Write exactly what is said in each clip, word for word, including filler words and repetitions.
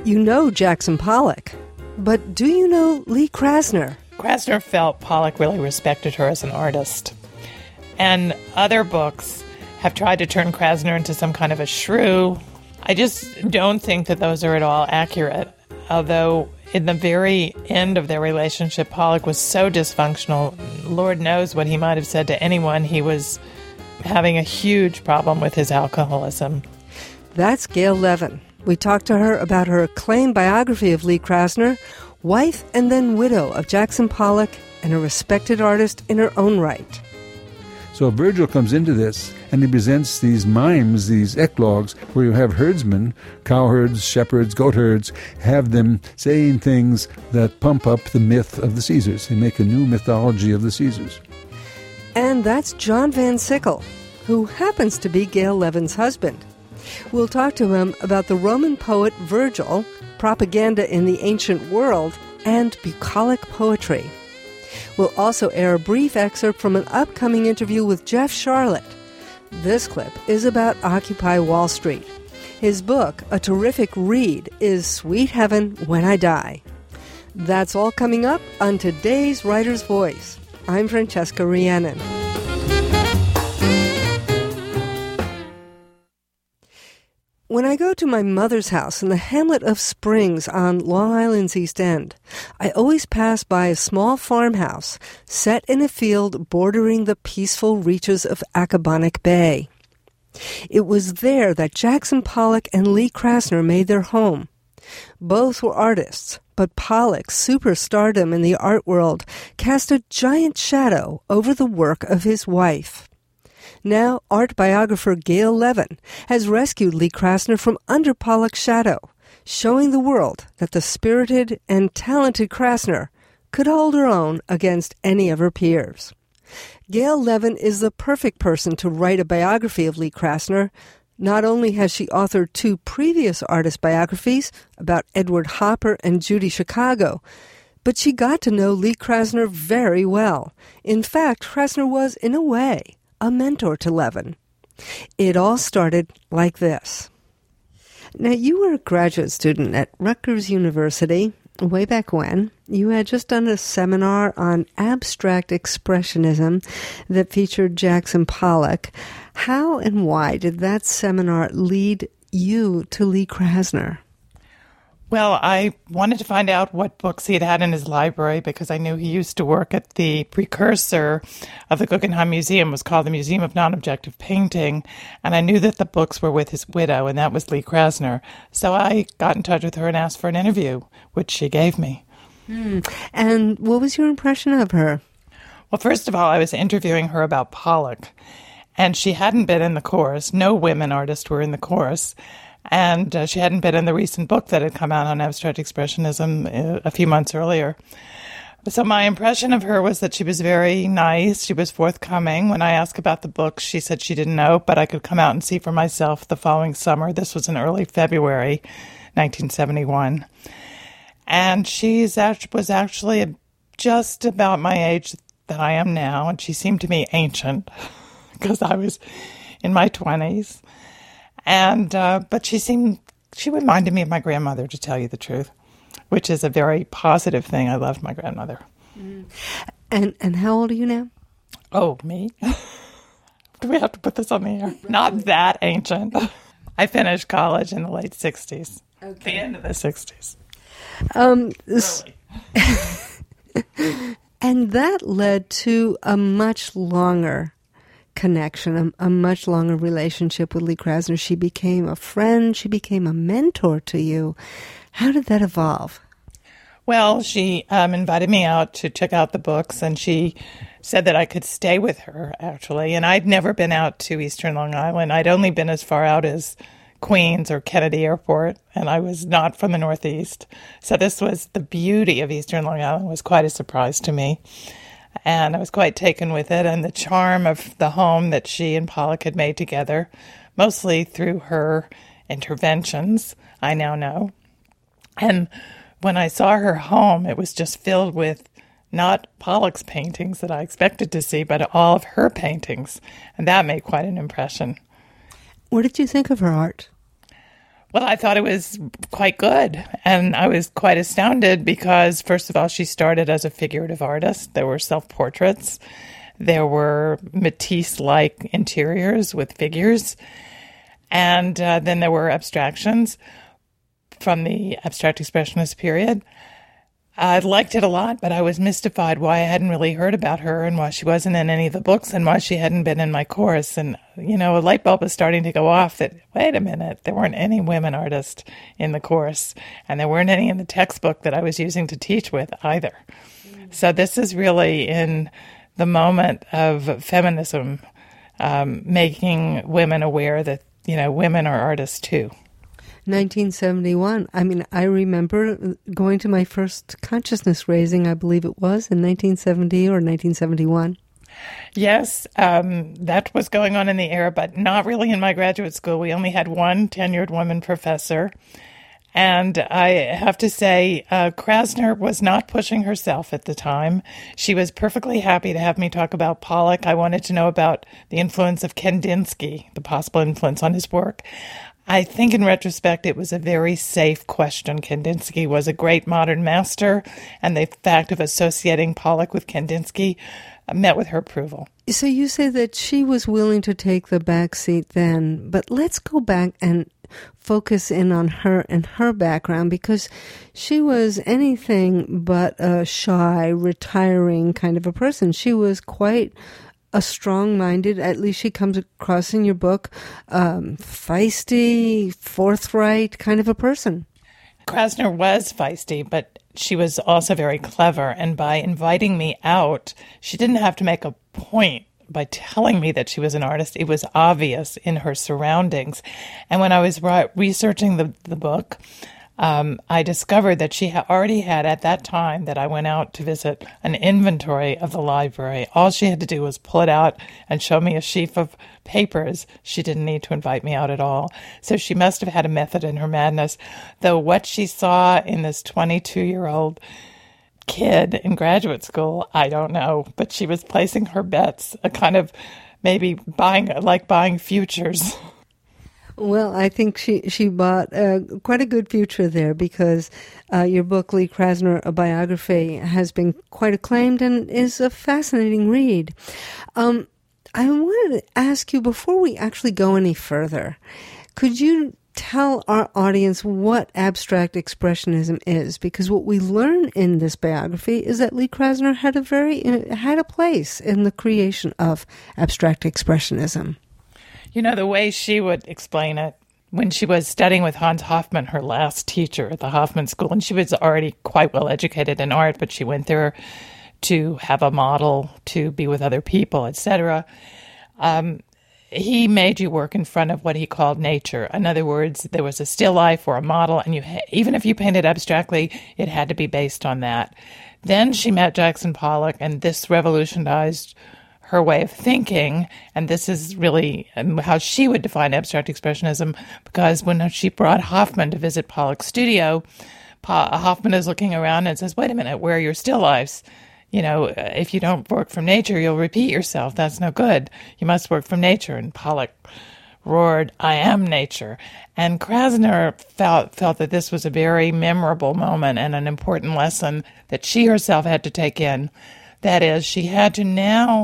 You know Jackson Pollock, but do you know Lee Krasner? Krasner felt Pollock really respected her as an artist. And other books have tried to turn Krasner into some kind of a shrew. I just don't think that those are at all accurate. Although in the very end of their relationship, Pollock was so dysfunctional, Lord knows what he might have said to anyone. He was having a huge problem with his alcoholism. That's Gail Levin. We talked to her about her acclaimed biography of Lee Krasner, wife and then widow of Jackson Pollock, and a respected artist in her own right. So Virgil comes into this, and he presents these mimes, these eclogues, where you have herdsmen, cowherds, shepherds, goatherds, have them saying things that pump up the myth of the Caesars. They make a new mythology of the Caesars. And that's John Van Sickle, who happens to be Gail Levin's husband. We'll talk to him about the Roman poet Virgil, propaganda in the ancient world, and bucolic poetry. We'll also air a brief excerpt from an upcoming interview with Jeff Sharlet. This clip is about Occupy Wall Street. His book, a terrific read, is Sweet Heaven When I Die. That's all coming up on today's Writer's Voice. I'm Francesca Rhiannon. When I go to my mother's house in the hamlet of Springs on Long Island's East End, I always pass by a small farmhouse set in a field bordering the peaceful reaches of Accabonac Bay. It was there that Jackson Pollock and Lee Krasner made their home. Both were artists, but Pollock's superstardom in the art world cast a giant shadow over the work of his wife. Now, art biographer Gail Levin has rescued Lee Krasner from under Pollock's shadow, showing the world that the spirited and talented Krasner could hold her own against any of her peers. Gail Levin is the perfect person to write a biography of Lee Krasner. Not only has she authored two previous artist biographies about Edward Hopper and Judy Chicago, but she got to know Lee Krasner very well. In fact, Krasner was, in a way, a mentor to Levin. It all started like this. Now, you were a graduate student at Rutgers University way back when. You had just done a seminar on abstract expressionism that featured Jackson Pollock. How and why did that seminar lead you to Lee Krasner? Well, I wanted to find out what books he had had in his library because I knew he used to work at the precursor of the Guggenheim Museum. It was called the Museum of Non-Objective Painting, and I knew that the books were with his widow, and that was Lee Krasner. So I got in touch with her and asked for an interview, which she gave me. Hmm. And what was your impression of her? Well, first of all, I was interviewing her about Pollock, and she hadn't been in the course. No women artists were in the course. And uh, she hadn't been in the recent book that had come out on abstract expressionism uh, a few months earlier. So my impression of her was that she was very nice. She was forthcoming. When I asked about the book, she said she didn't know, but I could come out and see for myself the following summer. This was in early February, nineteen seventy-one. And she was actually just about my age that I am now, and she seemed to me ancient because I was in my twenties. And, uh, but she seemed, she reminded me of my grandmother, to tell you the truth, which is a very positive thing. I loved my grandmother. Mm. And, and how old are you now? Oh, me? Do we have to put this on the air? Not that ancient. I finished college in the late sixties. Okay. The end of the sixties. Um, and that led to a much longer connection, a, a much longer relationship with Lee Krasner. She became a friend. She became a mentor to you. How did that evolve? Well, she um, invited me out to check out the books, and she said that I could stay with her, actually. And I'd never been out to Eastern Long Island. I'd only been as far out as Queens or Kennedy Airport, and I was not from the Northeast. So this was, the beauty of Eastern Long Island was quite a surprise to me. And I was quite taken with it, and the charm of the home that she and Pollock had made together, mostly through her interventions, I now know. And when I saw her home, it was just filled with not Pollock's paintings that I expected to see, but all of her paintings. And that made quite an impression. What did you think of her art? Well, I thought it was quite good. And I was quite astounded because, first of all, she started as a figurative artist. There were self-portraits. There were Matisse-like interiors with figures. And uh, then there were abstractions from the abstract expressionist period. I liked it a lot, but I was mystified why I hadn't really heard about her and why she wasn't in any of the books and why she hadn't been in my course. And, you know, a light bulb was starting to go off that, wait a minute, there weren't any women artists in the course, and there weren't any in the textbook that I was using to teach with either. Mm. So this is really in the moment of feminism, um, making women aware that, you know, women are artists too. nineteen seventy-one. I mean, I remember going to my first consciousness raising, I believe it was, in nineteen seventy or nineteen seventy-one. Yes, um, that was going on in the era, but not really in my graduate school. We only had one tenured woman professor. And I have to say, uh, Krasner was not pushing herself at the time. She was perfectly happy to have me talk about Pollock. I wanted to know about the influence of Kandinsky, the possible influence on his work. I think in retrospect, it was a very safe question. Kandinsky was a great modern master, and the fact of associating Pollock with Kandinsky met with her approval. So you say that she was willing to take the back seat then, but let's go back and focus in on her and her background, because she was anything but a shy, retiring kind of a person. She was quite a strong-minded, at least she comes across in your book, um, feisty, forthright kind of a person. Krasner was feisty, but she was also very clever. And by inviting me out, she didn't have to make a point by telling me that she was an artist. It was obvious in her surroundings. And when I was re- researching the, the book, Um, I discovered that she had already had, at that time that I went out to visit, an inventory of the library. All she had to do was pull it out and show me a sheaf of papers. She didn't need to invite me out at all. So she must have had a method in her madness, though what she saw in this twenty-two-year-old kid in graduate school, I don't know. But she was placing her bets, a kind of maybe buying, like buying futures. Well, I think she, she bought uh, quite a good future there, because uh, your book, Lee Krasner, A Biography, has been quite acclaimed and is a fascinating read. Um, I wanted to ask you, before we actually go any further, could you tell our audience what abstract expressionism is? Because what we learn in this biography is that Lee Krasner had a very had a place in the creation of abstract expressionism. You know, the way she would explain it, when she was studying with Hans Hofmann, her last teacher at the Hofmann School, and she was already quite well educated in art, but she went there to have a model, to be with other people, et cetera. Um, he made you work in front of what he called nature. In other words, there was a still life or a model, and you ha- even if you painted abstractly, it had to be based on that. Then she met Jackson Pollock, and this revolutionized her way of thinking, and this is really how she would define abstract expressionism, because when she brought Hofmann to visit Pollock's studio, pa- Hofmann is looking around and says, wait a minute, where are your still lifes? You know, if you don't work from nature, you'll repeat yourself. That's no good. You must work from nature. And Pollock roared, I am nature. And Krasner felt, felt that this was a very memorable moment and an important lesson that she herself had to take in. That is, she had to now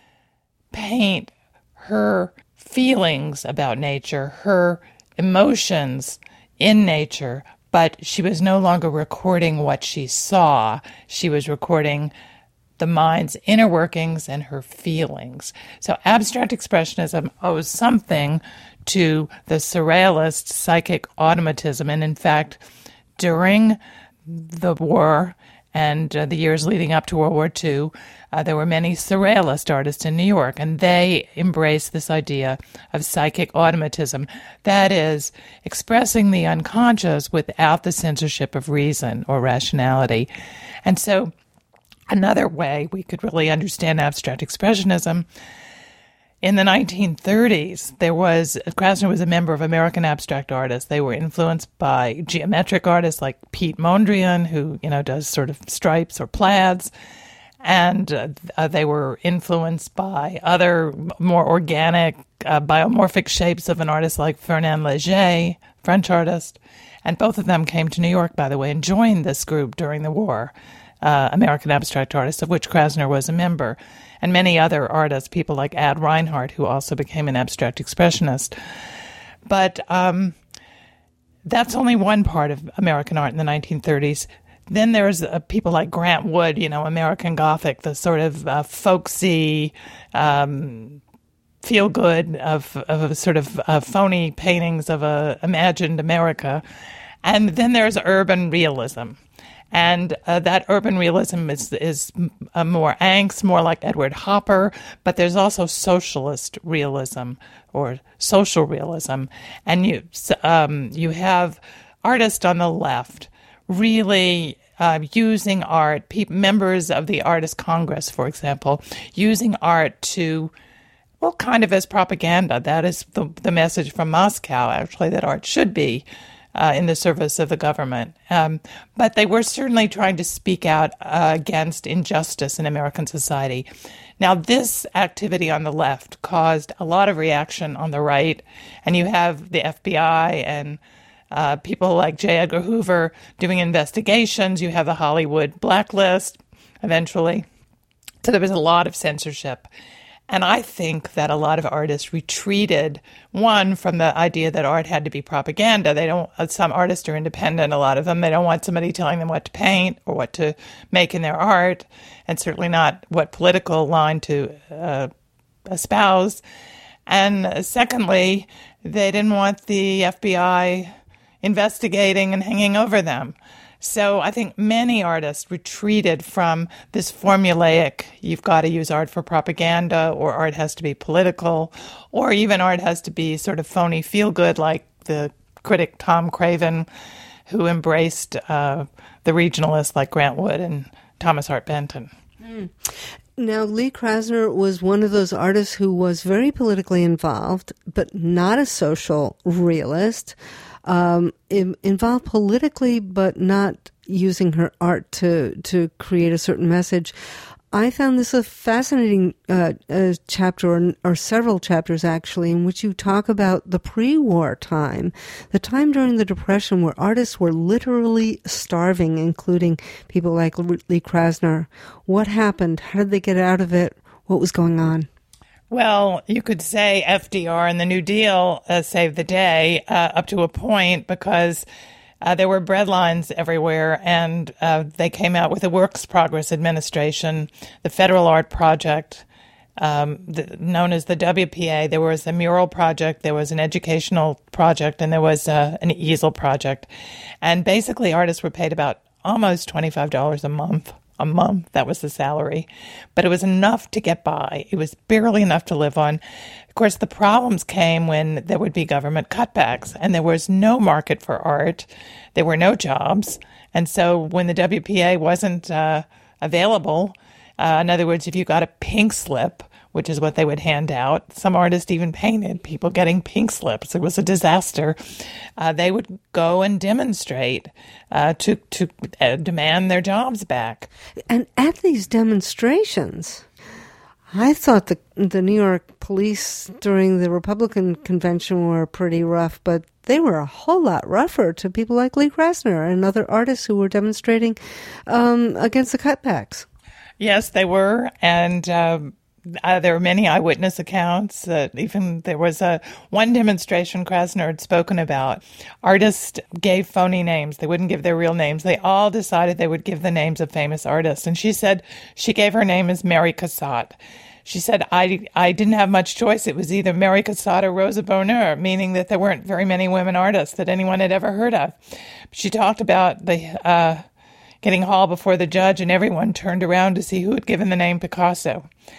paint her feelings about nature, her emotions in nature, but she was no longer recording what she saw. She was recording the mind's inner workings and her feelings. So abstract expressionism owes something to the surrealist psychic automatism. And in fact, during the war and uh, the years leading up to World War Two, uh, there were many surrealist artists in New York, and they embraced this idea of psychic automatism. That is, expressing the unconscious without the censorship of reason or rationality. And so another way we could really understand abstract expressionism, in the nineteen thirties, there was, Krasner was a member of American Abstract Artists. They were influenced by geometric artists like Piet Mondrian, who, you know, does sort of stripes or plaids. And uh, uh, they were influenced by other more organic, uh, biomorphic shapes of an artist like Fernand Léger, French artist. And both of them came to New York, by the way, and joined this group during the war, uh, American Abstract Artists, of which Krasner was a member, and many other artists, people like Ad Reinhardt, who also became an abstract expressionist. But um, that's only one part of American art in the nineteen thirties. Then there's uh, people like Grant Wood, you know, American Gothic, the sort of uh, folksy, um, feel-good of, of a sort of uh, phony paintings of a imagined America. And then there's urban realism. And uh, that urban realism is is uh, more angst, more like Edward Hopper, but there's also socialist realism or social realism. And you um, you have artists on the left really uh, using art, pe- members of the Artist Congress, for example, using art to, well, kind of as propaganda. That is the, the message from Moscow, actually, that art should be Uh, in the service of the government. Um, but they were certainly trying to speak out uh, against injustice in American society. Now, this activity on the left caused a lot of reaction on the right, and you have the F B I and uh, people like J. Edgar Hoover doing investigations. You have the Hollywood blacklist, eventually. So there was a lot of censorship. And I think that a lot of artists retreated, one, from the idea that art had to be propaganda. They don't, some artists are independent, a lot of them. They don't want somebody telling them what to paint or what to make in their art, and certainly not what political line to uh, espouse. And secondly, they didn't want the F B I investigating and hanging over them. So I think many artists retreated from this formulaic, you've got to use art for propaganda, or art has to be political, or even art has to be sort of phony feel-good, like the critic Tom Craven, who embraced uh, the regionalists like Grant Wood and Thomas Hart Benton. Mm. Now, Lee Krasner was one of those artists who was very politically involved, but not a social realist. Um, in, involved politically, but not using her art to to create a certain message. I found this a fascinating uh, uh, chapter, or, or several chapters actually, in which you talk about the pre-war time, the time during the Depression where artists were literally starving, including people like Lee Krasner. What happened? How did they get out of it? What was going on? Well, you could say F D R and the New Deal uh, saved the day uh, up to a point, because uh, there were breadlines everywhere, and uh, they came out with the Works Progress Administration, the Federal Art Project, um, the, known as the W P A. There was a mural project, there was an educational project, and there was uh, an easel project. And basically, artists were paid about almost twenty-five dollars a month. A month, that was the salary. But it was enough to get by. It was barely enough to live on. Of course, the problems came when there would be government cutbacks, and there was no market for art. There were no jobs. And so when the W P A wasn't uh, available, uh, in other words, if you got a pink slip, which is what they would hand out, some artists even painted people getting pink slips. It was a disaster. Uh, they would go and demonstrate uh, to to uh, demand their jobs back. And at these demonstrations, I thought the the New York police during the Republican convention were pretty rough, but they were a whole lot rougher to people like Lee Krasner and other artists who were demonstrating um, against the cutbacks. Yes, they were, and um, Uh, there were many eyewitness accounts. Uh, even there was a one demonstration Krasner had spoken about. Artists gave phony names. They wouldn't give their real names. They all decided they would give the names of famous artists. And she said she gave her name as Mary Cassatt. She said, I, I didn't have much choice. It was either Mary Cassatt or Rosa Bonheur, meaning that there weren't very many women artists that anyone had ever heard of. She talked about the uh, getting hauled before the judge, and everyone turned around to see who had given the name Picasso.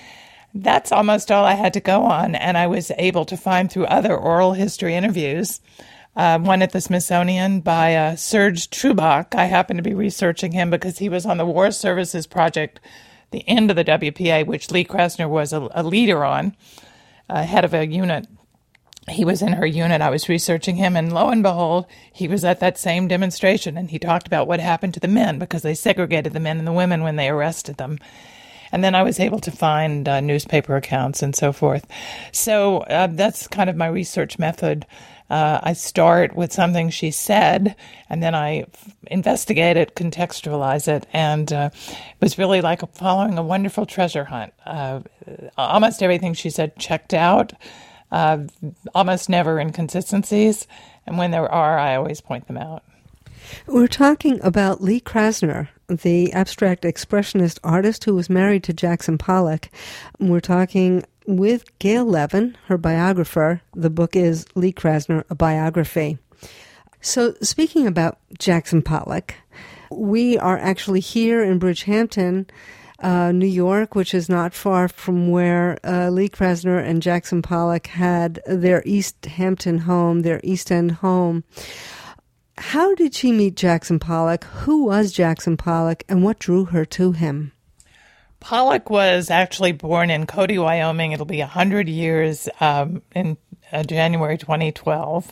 That's almost all I had to go on, and I was able to find through other oral history interviews, uh, one at the Smithsonian by uh, Serge Trubach. I happened to be researching him because he was on the War Services Project, the end of the W P A, which Lee Krasner was a, a leader on, uh, head of a unit. He was in her unit. I was researching him, and lo and behold, he was at that same demonstration, and he talked about what happened to the men because they segregated the men and the women when they arrested them. And then I was able to find uh, newspaper accounts and so forth. So uh, that's kind of my research method. Uh, I start with something she said, and then I investigate it, contextualize it, and uh, it was really like following a wonderful treasure hunt. Uh, almost everything she said checked out, uh, almost never inconsistencies, and when there are, I always point them out. We're talking about Lee Krasner, the abstract expressionist artist who was married to Jackson Pollock. We're talking with Gail Levin, her biographer. The book is Lee Krasner, A Biography. So speaking about Jackson Pollock, we are actually here in Bridgehampton, uh, New York, which is not far from where uh, Lee Krasner and Jackson Pollock had their East Hampton home, their East End home. How did she meet Jackson Pollock? Who was Jackson Pollock, and what drew her to him? Pollock was actually born in Cody, Wyoming. It'll be one hundred years um, in uh, January twenty twelve.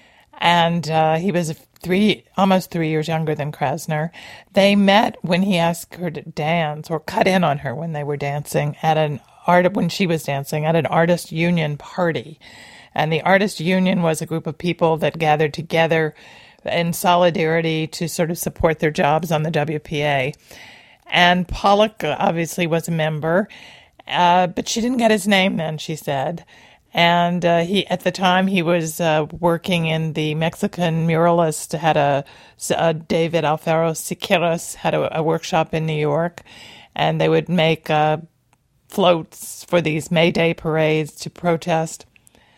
And uh, he was three, almost three years younger than Krasner. They met when he asked her to dance, or cut in on her when they were dancing at an art when she was dancing at an artist union party. And the artist union was a group of people that gathered together in solidarity to sort of support their jobs on the W P A. And Pollock obviously was a member, uh, but she didn't get his name then, she said. And uh, he, at the time, he was uh, working in the Mexican muralist, had a, a David Alfaro Siqueiros had a, a workshop in New York, and they would make uh, floats for these May Day parades to protest.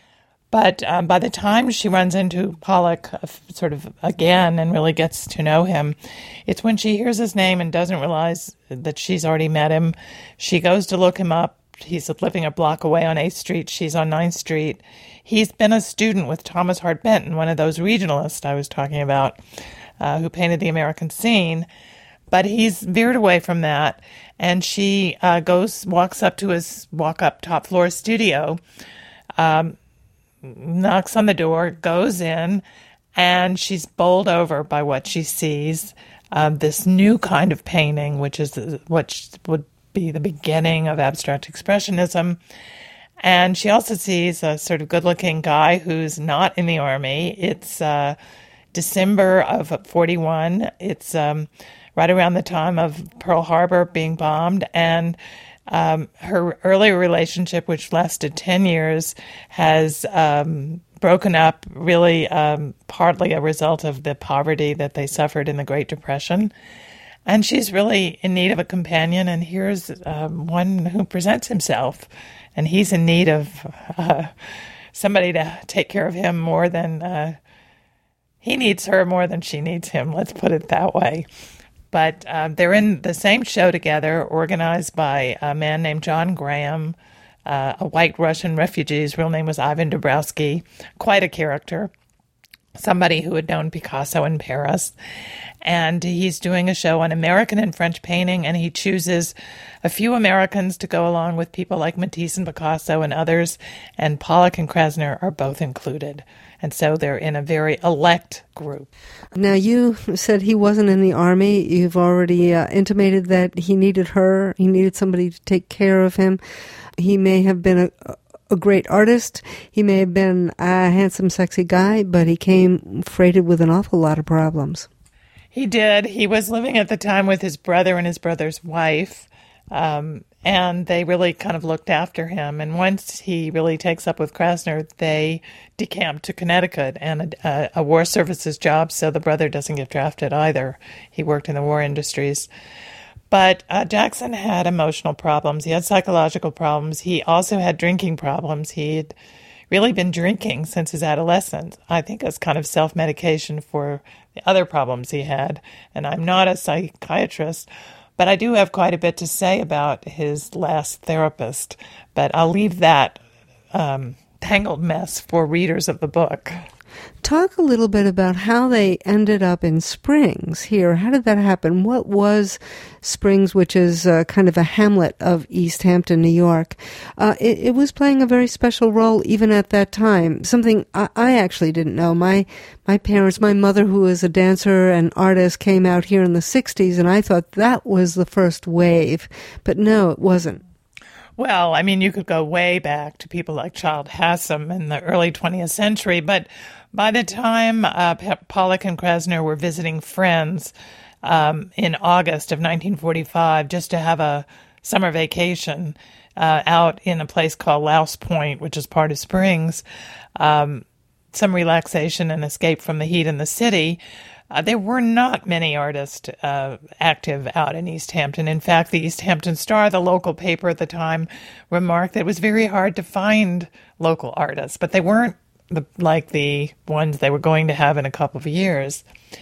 But um, by the time she runs into Pollock uh, sort of again and really gets to know him, it's when she hears his name and doesn't realize that she's already met him. She goes to look him up. He's living a block away on eighth Street. She's on ninth Street. He's been a student with Thomas Hart Benton, one of those regionalists I was talking about, uh, who painted the American scene. But he's veered away from that, and she uh, goes, walks up to his walk-up top floor studio, um, knocks on the door, goes in, and she's bowled over by what she sees, um, this new kind of painting, which is what would be the beginning of abstract expressionism. And she also sees a sort of good-looking guy who's not in the army. It's uh, December of forty-one. It's um, right around the time of Pearl Harbor being bombed, and Um, her earlier relationship, which lasted ten years, has um, broken up, really um, partly a result of the poverty that they suffered in the Great Depression. And she's really in need of a companion, and here's um, one who presents himself, and he's in need of uh, somebody to take care of him more than uh, he needs her more than she needs him, let's put it that way. But uh, they're in the same show together, organized by a man named John Graham, uh, a white Russian refugee. His real name was Ivan Dabrowski, quite a character, somebody who had known Picasso in Paris. And he's doing a show on American and French painting, and he chooses a few Americans to go along with people like Matisse and Picasso and others, and Pollock and Krasner are both included. And so they're in a very elect group. Now, you said he wasn't in the army. You've already uh, intimated that he needed her. He needed somebody to take care of him. He may have been a, a great artist. He may have been a handsome, sexy guy, but he came freighted with an awful lot of problems. He did. He was living at the time with his brother and his brother's wife. Um, and they really kind of looked after him. And once he really takes up with Krasner, they decamp to Connecticut and a, a war services job, so the brother doesn't get drafted either. He worked in the war industries. But uh, Jackson had emotional problems. He had psychological problems. He also had drinking problems. He had really been drinking since his adolescence, I think as kind of self-medication for the other problems he had. And I'm not a psychiatrist, but I do have quite a bit to say about his last therapist. But I'll leave that um, tangled mess for readers of the book. Talk a little bit about how they ended up in Springs here. How did that happen? What was Springs, which is uh, kind of a hamlet of East Hampton, New York? Uh, it, it was playing a very special role even at that time, something I, I actually didn't know. My my parents, my mother, who was a dancer and artist, came out here in the sixties, and I thought that was the first wave. But no, it wasn't. Well, I mean, you could go way back to people like Childe Hassam in the early twentieth century, but by the time uh, Pollock and Krasner were visiting friends um, in August of nineteen forty-five, just to have a summer vacation uh, out in a place called Louse Point, which is part of Springs, um, some relaxation and escape from the heat in the city, Uh, there were not many artists uh, active out in East Hampton. In fact, the East Hampton Star, the local paper at the time, remarked that it was very hard to find local artists, but they weren't the, like the ones they were going to have in a couple of years.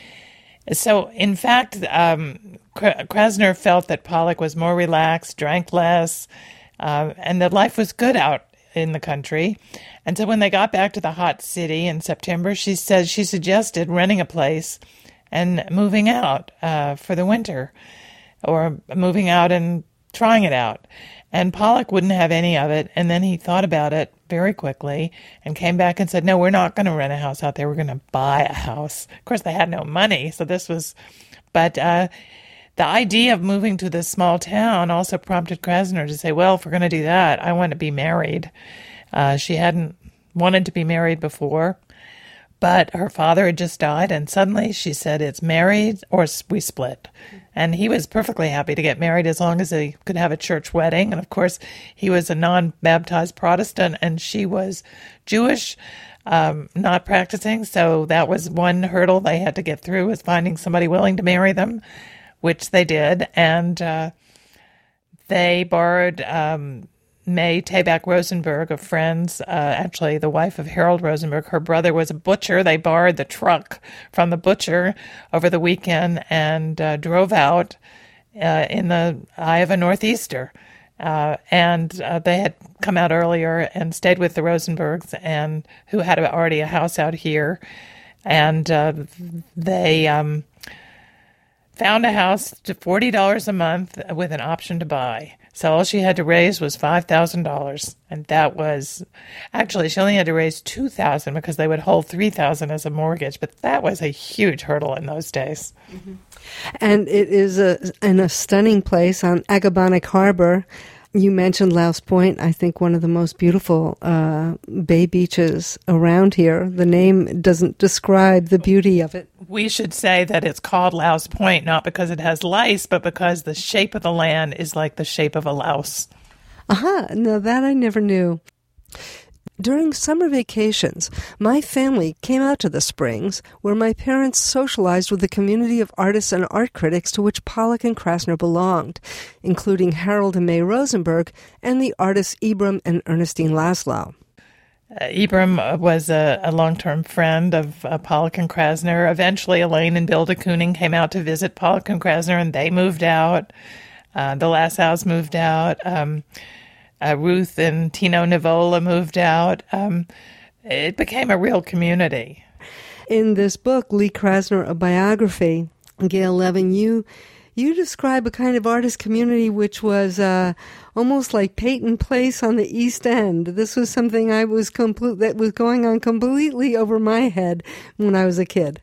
So, in fact, um, Krasner felt that Pollock was more relaxed, drank less, uh, and that life was good out in the country. And so when they got back to the hot city in September, she said she suggested renting a place and moving out uh, for the winter, or moving out and trying it out. And Pollock wouldn't have any of it. And then he thought about it very quickly and came back and said, no, we're not going to rent a house out there. We're going to buy a house. Of course, they had no money. So this was, but uh, the idea of moving to this small town also prompted Krasner to say, well, if we're going to do that, I want to be married. Uh, she hadn't wanted to be married before, but her father had just died, and suddenly she said, it's married or we split. And he was perfectly happy to get married as long as they could have a church wedding. And of course, he was a non-baptized Protestant, and she was Jewish, um, not practicing. So that was one hurdle they had to get through, was finding somebody willing to marry them, which they did. And uh, they borrowed um, May Tabak Rosenberg of Friends, uh, actually the wife of Harold Rosenberg. Her brother was a butcher. They borrowed the truck from the butcher over the weekend and uh, drove out uh, in the eye of a northeaster. Uh, and uh, they had come out earlier and stayed with the Rosenbergs, and who had already a house out here. And uh, they um, found a house to forty dollars a month with an option to buy. So all she had to raise was five thousand dollars. And that was, actually, she only had to raise two thousand dollars because they would hold three thousand dollars as a mortgage. But that was a huge hurdle in those days. Mm-hmm. And it is a, in a stunning place on Agabonic Harbor. You mentioned Louse Point, I think one of the most beautiful uh, bay beaches around here. The name doesn't describe the beauty of it. We should say that it's called Louse Point, not because it has lice, but because the shape of the land is like the shape of a louse. Aha, now that I never knew. During summer vacations, my family came out to the Springs, where my parents socialized with the community of artists and art critics to which Pollock and Krasner belonged, including Harold and May Rosenberg and the artists Ibram and Ernestine Laszlo. Uh, Ibram was a, a long-term friend of uh, Pollock and Krasner. Eventually, Elaine and Bill de Kooning came out to visit Pollock and Krasner, and they moved out. Uh, the Lassows moved out. Um, Uh, Ruth and Tino Nivola moved out. Um, it became a real community. In this book, Lee Krasner, A Biography, Gail Levin, you you describe a kind of artist community which was uh, almost like Peyton Place on the East End. This was something I was complete that was going on completely over my head when I was a kid.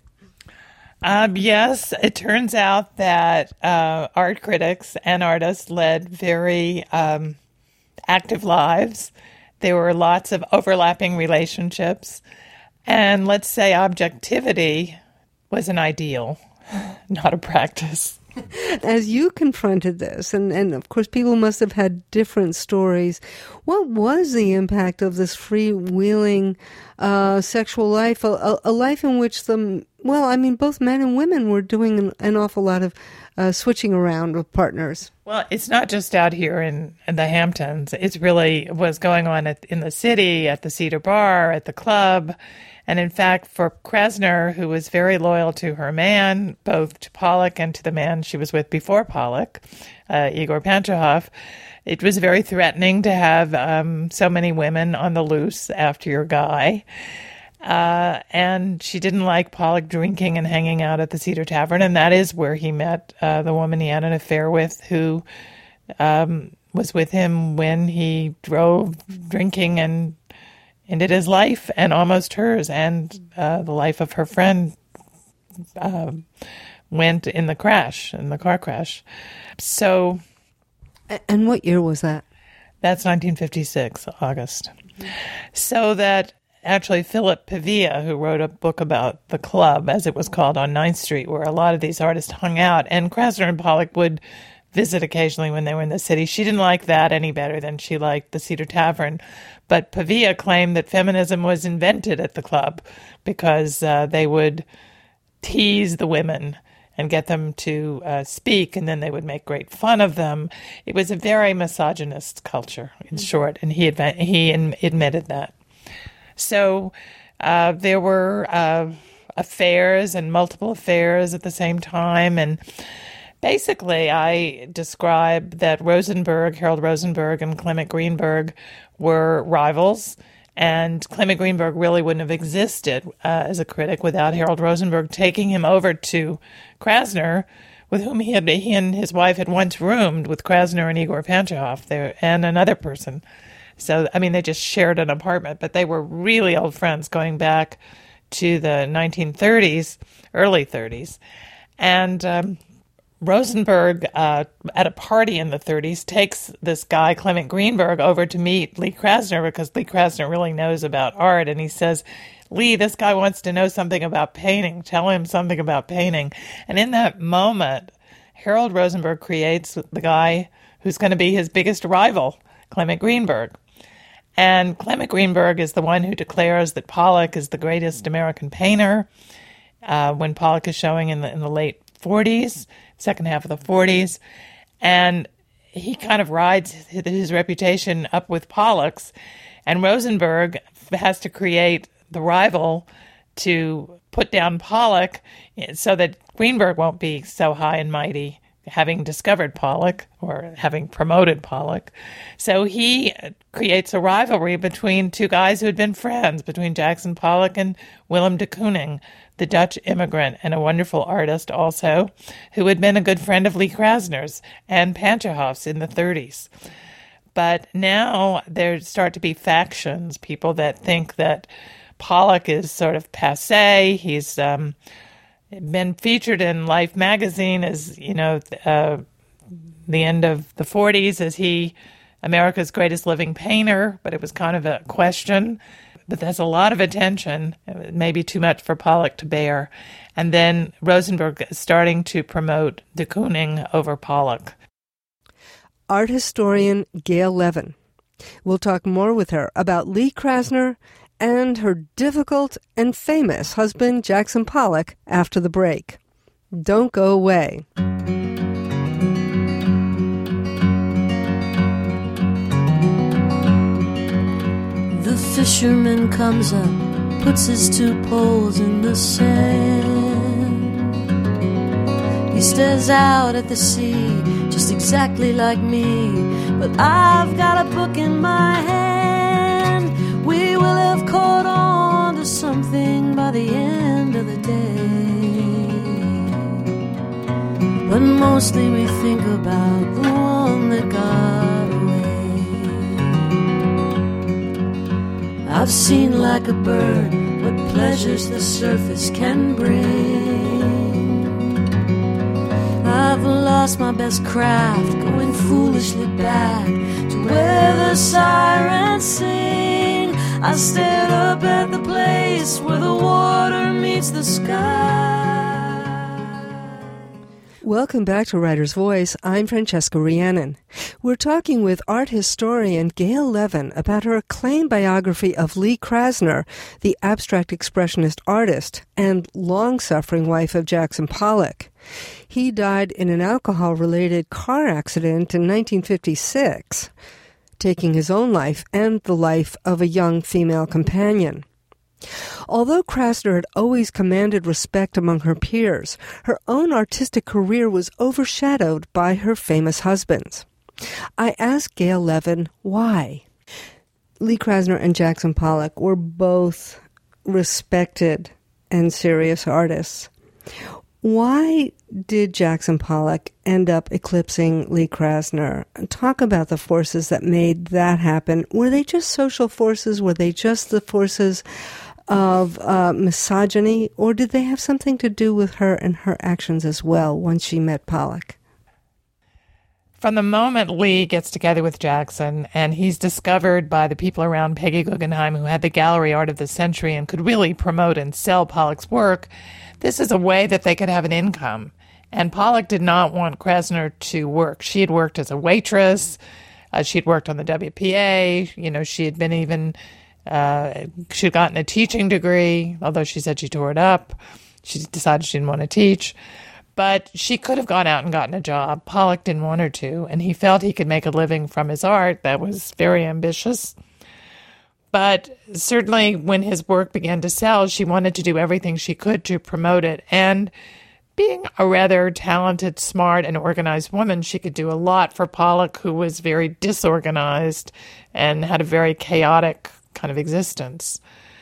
Um, yes, it turns out that uh, art critics and artists led very Um, active lives. There were lots of overlapping relationships. And let's say objectivity was an ideal, not a practice. As you confronted this, and, and of course people must have had different stories, what was the impact of this freewheeling uh, sexual life, a, a life in which the, well, I mean, both men and women were doing an, an awful lot of uh, switching around with partners? Well, it's not just out here in, in the Hamptons. It's really was going on at, in the city, at the Cedar Bar, at the club. And in fact, for Krasner, who was very loyal to her man, both to Pollock and to the man she was with before Pollock, uh, Igor Panchahoff, it was very threatening to have um, so many women on the loose after your guy. Uh, and she didn't like Pollock drinking and hanging out at the Cedar Tavern, and that is where he met uh, the woman he had an affair with, who um, was with him when he drove drinking and ended his life and almost hers, and uh, the life of her friend uh, went in the crash, in the car crash. So, And what year was that? That's nineteen fifty-six, August. So that actually Philip Pavia, who wrote a book about the club, as it was called, on ninth Street, where a lot of these artists hung out, and Krasner and Pollock would visit occasionally when they were in the city. She didn't like that any better than she liked the Cedar Tavern. But Pavia claimed that feminism was invented at the club because uh, they would tease the women and get them to uh, speak, and then they would make great fun of them. It was a very misogynist culture, in short, and he adv- he admitted that. So uh, there were uh, affairs and multiple affairs at the same time, and basically I describe that Rosenberg, Harold Rosenberg, and Clement Greenberg were rivals, and Clement Greenberg really wouldn't have existed uh, as a critic without Harold Rosenberg taking him over to Krasner, with whom he had he and his wife had once roomed, with Krasner and Igor Panchahov there, and another person. So, I mean, they just shared an apartment, but they were really old friends going back to the nineteen thirties, early thirties. And um, Rosenberg, uh, at a party in the thirties, takes this guy, Clement Greenberg, over to meet Lee Krasner, because Lee Krasner really knows about art. And he says, Lee, this guy wants to know something about painting. Tell him something about painting. And in that moment, Harold Rosenberg creates the guy who's going to be his biggest rival, Clement Greenberg. And Clement Greenberg is the one who declares that Pollock is the greatest American painter uh, when Pollock is showing in the in the late forties, second half of the forties. And he kind of rides his, his reputation up with Pollock's. And Rosenberg has to create the rival to put down Pollock so that Greenberg won't be so high and mighty, having discovered Pollock or having promoted Pollock. So he creates a rivalry between two guys who had been friends, between Jackson Pollock and Willem de Kooning, the Dutch immigrant and a wonderful artist also, who had been a good friend of Lee Krasner's and Panchahov's in the thirties. But now there start to be factions, people that think that Pollock is sort of passé. He's um, been featured in Life magazine as, you know, uh, the end of the forties as he, America's greatest living painter, but it was kind of a question. But there's a lot of attention, maybe too much for Pollock to bear. And then Rosenberg is starting to promote de Kooning over Pollock. Art historian Gail Levin. We'll talk more with her about Lee Krasner and her difficult and famous husband, Jackson Pollock, after the break. Don't go away. The fisherman comes up, puts his two poles in the sand. He stares out at the sea, just exactly like me, but I've got a book in my hand. We will have caught on to something by the end of the day, but mostly we think about the one that got away. I've seen like a bird what pleasures the surface can bring. I've lost my best craft, going foolishly back to where the sirens sing. I stared up at the place where the water meets the sky. Welcome back to Writer's Voice. I'm Francesca Rhiannon. We're talking with art historian Gail Levin about her acclaimed biography of Lee Krasner, the abstract expressionist artist and long-suffering wife of Jackson Pollock. He died in an alcohol-related car accident in nineteen fifty-six, taking his own life and the life of a young female companion. Although Krasner had always commanded respect among her peers, her own artistic career was overshadowed by her famous husbands. I asked Gail Levin why. Lee Krasner and Jackson Pollock were both respected and serious artists. Why did Jackson Pollock end up eclipsing Lee Krasner? Talk about the forces that made that happen. Were they just social forces? Were they just the forces of uh, misogyny? Or did they have something to do with her and her actions as well once she met Pollock? from the moment Lee gets together with Jackson and he's discovered by the people around Peggy Guggenheim who had the gallery art of the century and could really promote and sell Pollock's work, this is a way that they could have an income. And Pollock did not want Krasner to work. She had worked as a waitress. Uh, she'd worked on the W P A. You know, she had been even, uh, she'd gotten a teaching degree, although she said she tore it up. She decided she didn't want to teach. But she could have gone out and gotten a job. Pollock didn't want her to, and he felt he could make a living from his art. That was very ambitious. But certainly when his work began to sell, she wanted to do everything she could to promote it. And being a rather talented, smart, and organized woman, she could do a lot for Pollock, who was very disorganized and had a very chaotic kind of existence.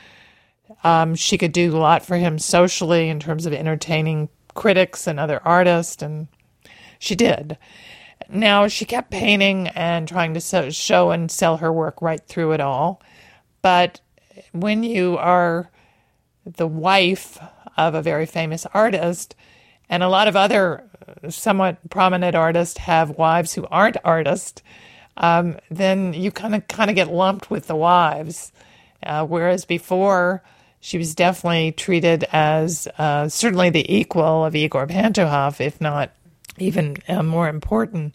Um, she could do a lot for him socially in terms of entertaining critics and other artists, and she did. Now, she kept painting and trying to show and sell her work right through it all. But when you are the wife of a very famous artist, and a lot of other somewhat prominent artists have wives who aren't artists, um, then you kind of kind of get lumped with the wives. Uh, whereas before, she was definitely treated as uh, certainly the equal of Igor Pantohoff, if not even uh, more important.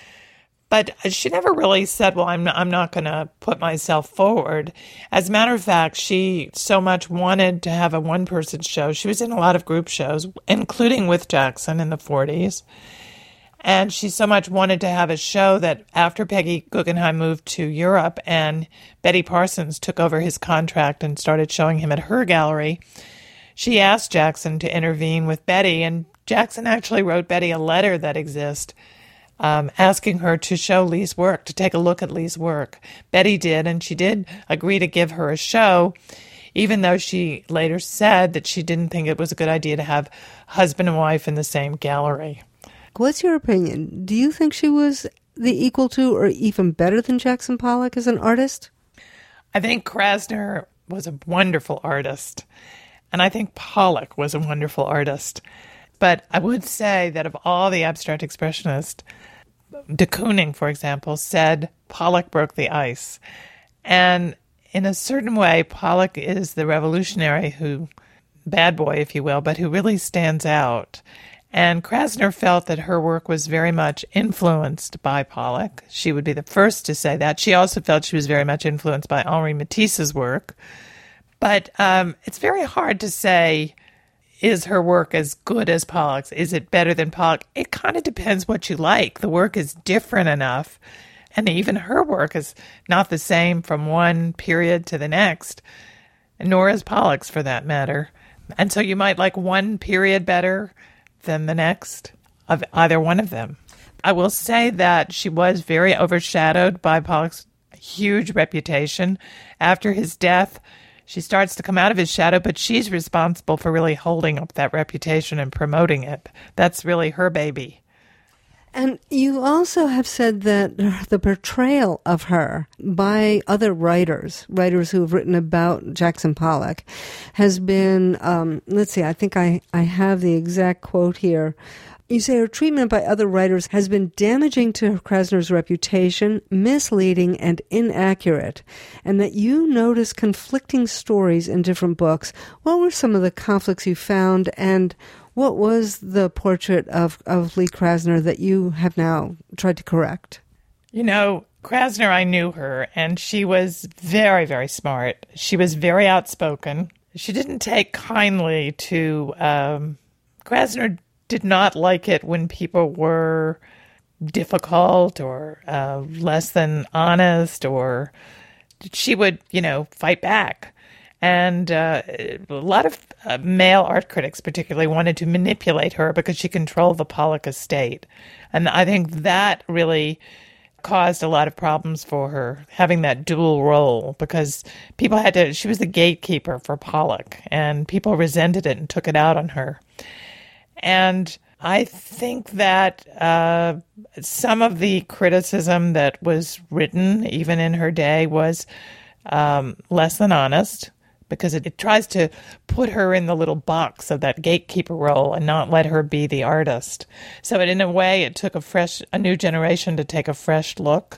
But she never really said, well, I'm not, I'm not going to put myself forward. As a matter of fact, she so much wanted to have a one-person show. She was in a lot of group shows, including with Jackson in the forties. And she so much wanted to have a show that after Peggy Guggenheim moved to Europe and Betty Parsons took over his contract and started showing him at her gallery, she asked Jackson to intervene with Betty. And Jackson actually wrote Betty a letter that exists um, asking her to show Lee's work, to take a look at Lee's work. Betty did, and she did agree to give her a show, even though she later said that she didn't think it was a good idea to have husband and wife in the same gallery. What's your opinion? Do you think she was the equal to or even better than Jackson Pollock as an artist? I think Krasner was a wonderful artist, and I think Pollock was a wonderful artist. But I would say that of all the abstract expressionists, de Kooning, for example, said Pollock broke the ice. And in a certain way, Pollock is the revolutionary who, bad boy, if you will, but who really stands out. And Krasner felt that her work was very much influenced by Pollock. She would be the first to say that. She also felt she was very much influenced by Henri Matisse's work. But um, it's very hard to say, is her work as good as Pollock's? Is it better than Pollock? It kind of depends what you like. The work is different enough. And even her work is not the same from one period to the next, nor is Pollock's for that matter. And so you might like one period better than the next of either one of them. I will say that she was very overshadowed by Pollock's huge reputation. After his death, she starts to come out of his shadow, but she's responsible for really holding up that reputation and promoting it. That's really her baby. And you also have said that the portrayal of her by other writers, writers who have written about Jackson Pollock, has been, um, let's see, I think I, I have the exact quote here. You say her treatment by other writers has been damaging to Krasner's reputation, misleading, and inaccurate, and that you notice conflicting stories in different books. What were some of the conflicts you found, and what was the portrait of, of Lee Krasner that you have now tried to correct? You know, Krasner, I knew her, and she was very, very smart. She was very outspoken. She didn't take kindly to... Um, Krasner did not like it when people were difficult or uh, less than honest, or she would, you know, fight back. And uh, a lot of uh, male art critics particularly wanted to manipulate her because she controlled the Pollock estate. And I think that really caused a lot of problems for her, having that dual role, because people had to, she was the gatekeeper for Pollock, and people resented it and took it out on her. And I think that uh, some of the criticism that was written, even in her day, was um, less than honest. because it, it tries to put her in the little box of that gatekeeper role and not let her be the artist. So it, in a way, it took a fresh, a new generation to take a fresh look.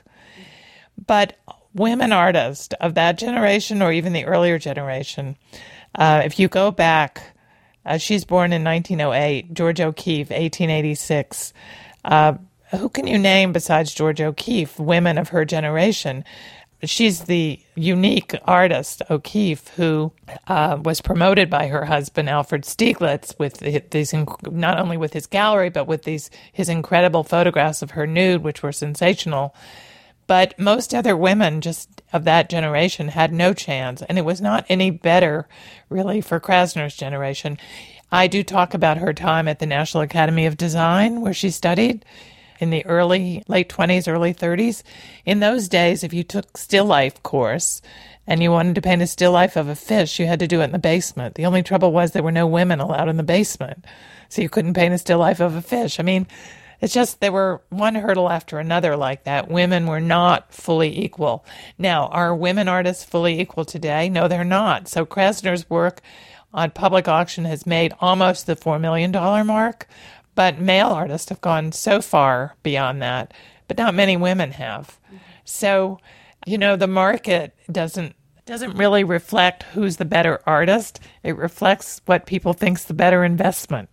But women artists of that generation, or even the earlier generation, uh, if you go back, uh, she's born in nineteen oh eight, George O'Keeffe, eighteen eighty-six. Uh, who can you name besides George O'Keeffe, women of her generation? She's the unique artist, O'Keeffe, who uh, was promoted by her husband, Alfred Stieglitz, with these, not only with his gallery, but with these his incredible photographs of her nude, which were sensational. But most other women just of that generation had no chance, and it was not any better, really, for Krasner's generation. I do talk about her time at the National Academy of Design, where she studied in the early, late twenties, early thirties. In those days, if you took still life course and you wanted to paint a still life of a fish, you had to do it in the basement. The only trouble was there were no women allowed in the basement, so you couldn't paint a still life of a fish. I mean, it's just there were one hurdle after another like that. Women were not fully equal. Now, are women artists fully equal today? No, they're not. So Krasner's work on public auction has made almost the four million dollars mark, but male artists have gone so far beyond that, but not many women have. So, you know, the market doesn't doesn't really reflect who's the better artist. It reflects what people think's the better investment.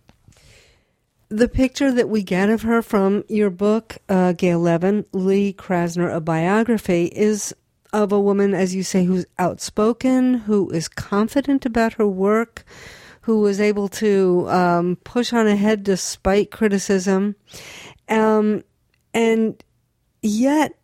The picture that we get of her from your book, uh, Gail Levin, Lee Krasner, A Biography, is of a woman, as you say, who's outspoken, who is confident about her work, who was able to um, push on ahead despite criticism. Um, and yet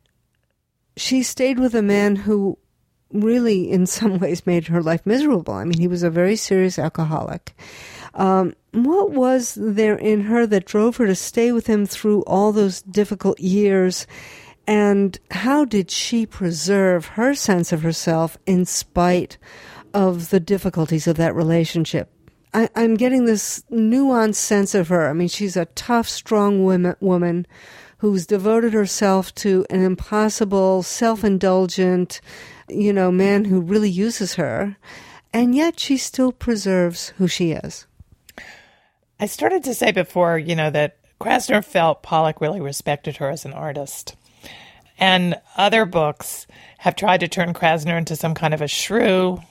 she stayed with a man who really, in some ways, made her life miserable. I mean, he was a very serious alcoholic. Um, what was there in her that drove her to stay with him through all those difficult years? And how did she preserve her sense of herself in spite of the difficulties of that relationship? I, I'm getting this nuanced sense of her. I mean, she's a tough, strong woman, woman who's devoted herself to an impossible, self-indulgent, you know, man who really uses her. And yet she still preserves who she is. I started to say before, you know, that Krasner felt Pollock really respected her as an artist. And other books have tried to turn Krasner into some kind of a shrew.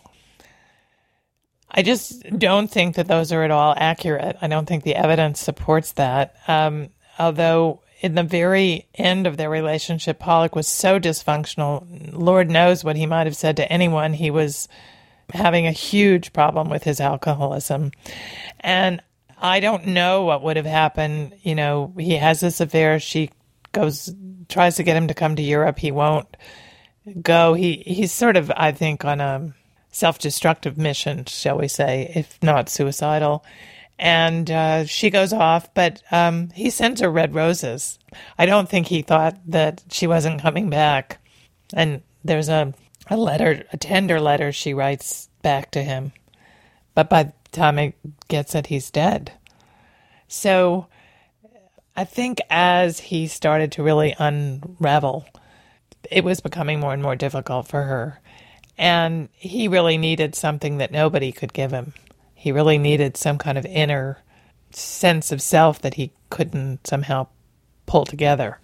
I just don't think that those are at all accurate. I don't think the evidence supports that. Um, although in the very end of their relationship, Pollock was so dysfunctional. Lord knows what he might have said to anyone. He was having a huge problem with his alcoholism. And I don't know what would have happened. You know, he has this affair. She goes, tries to get him to come to Europe. He won't go. He he's sort of, I think, on a self-destructive mission, shall we say, if not suicidal. And uh, she goes off, but um, he sends her red roses. I don't think he thought that she wasn't coming back. And there's a, a letter, a tender letter she writes back to him. But by the time it gets it, he's dead. So I think as he started to really unravel, it was becoming more and more difficult for her. And he really needed something that nobody could give him. He really needed some kind of inner sense of self that he couldn't somehow pull together.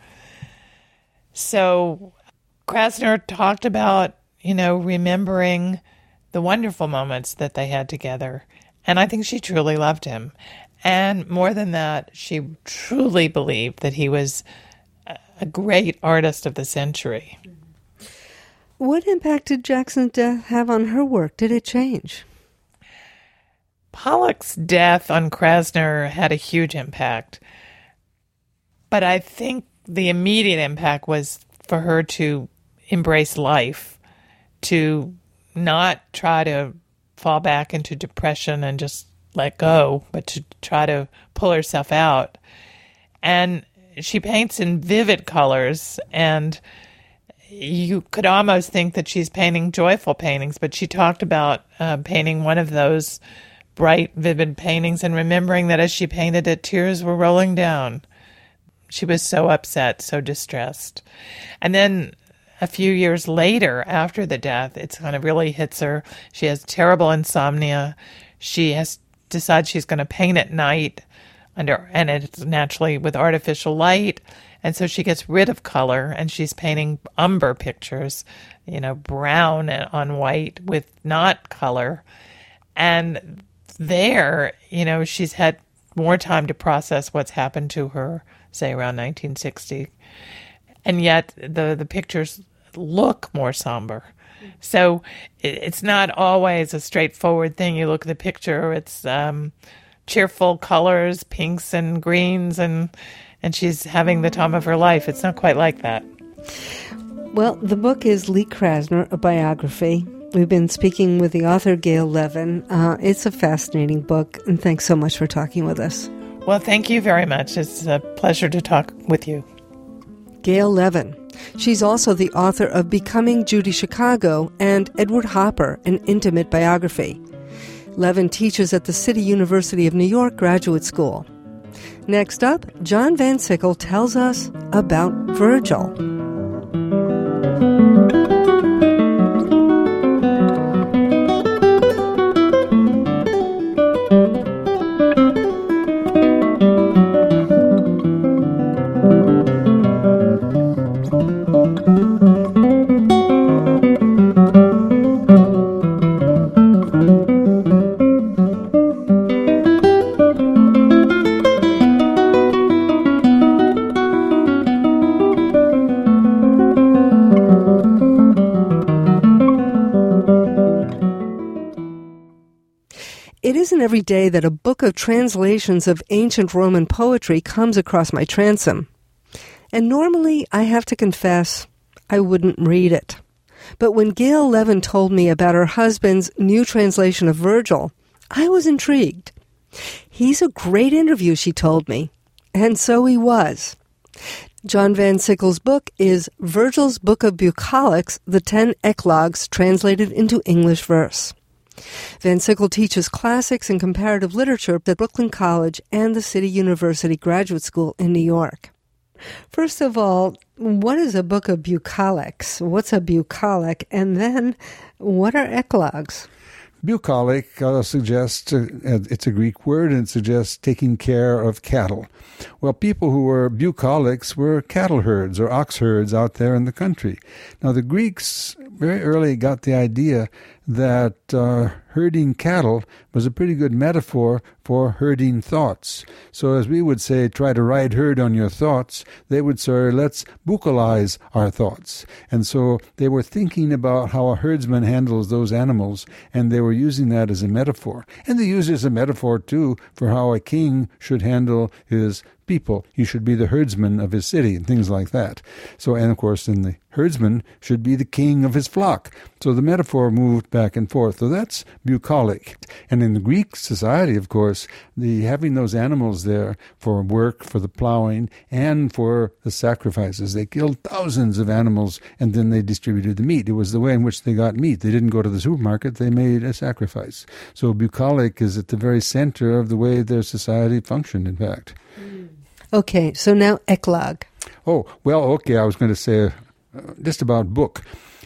So Krasner talked about, you know, remembering the wonderful moments that they had together. And I think she truly loved him. And more than that, she truly believed that he was a great artist of the century. What impact did Jackson's death have on her work? Did it change? Pollock's death on Krasner had a huge impact. But I think the immediate impact was for her to embrace life, to not try to fall back into depression and just let go, but to try to pull herself out. And she paints in vivid colors, and you could almost think that she's painting joyful paintings, but she talked about uh, painting one of those bright, vivid paintings and remembering that as she painted it, tears were rolling down. She was so upset, so distressed. And then a few years later, after the death, it's kind of really hits her. She has terrible insomnia. She has decided she's going to paint at night, under, and it's naturally with artificial light. And so she gets rid of color, and she's painting umber pictures, you know, brown on white with not color. And there, you know, she's had more time to process what's happened to her, say around nineteen sixty. And yet the, the pictures look more somber. So it, it's not always a straightforward thing. You look at the picture, it's um, cheerful colors, pinks and greens, and and she's having the time of her life. It's not quite like that. Well, the book is Lee Krasner, a biography. We've been speaking with the author, Gail Levin. Uh, it's a fascinating book, and thanks so much for talking with us. Well, thank you very much. It's a pleasure to talk with you. Gail Levin. She's also the author of Becoming Judy Chicago and Edward Hopper, an intimate biography. Levin teaches at the City University of New York Graduate School. Next up, John Van Sickle tells us about Virgil. It isn't every day that a book of translations of ancient Roman poetry comes across my transom. And normally, I have to confess, I wouldn't read it. But when Gail Levin told me about her husband's new translation of Virgil, I was intrigued. He's a great interview, she told me. And so he was. John Van Sickle's book is Virgil's Book of Bucolics, the Ten Eclogues Translated into English Verse. Van Sickle teaches classics and comparative literature at Brooklyn College and the City University Graduate School in New York. First of all, what is a book of bucolics? What's a bucolic? And then, what are eclogues? Bucolic uh, suggests, uh, it's a Greek word, and it suggests taking care of cattle. Well, people who were bucolics were cattle herds or ox herds out there in the country. Now, the Greeks very early got the idea that uh, herding cattle was a pretty good metaphor for herding thoughts. So as we would say, try to ride herd on your thoughts, they would say, let's bucolize our thoughts. And so they were thinking about how a herdsman handles those animals, and they were using that as a metaphor. And they use it as a metaphor, too, for how a king should handle his people. He should be the herdsman of his city and things like that. So, and of course, then the herdsman should be the king of his flock. So the metaphor moved back and forth. So that's bucolic. And in the Greek society, of course, the having those animals there for work, for the plowing, and for the sacrifices. They killed thousands of animals, and then they distributed the meat. It was the way in which they got meat. They didn't go to the supermarket. They made a sacrifice. So bucolic is at the very center of the way their society functioned, in fact. Okay, so now eclogue. Oh, well, okay, I was going to say uh, just about book.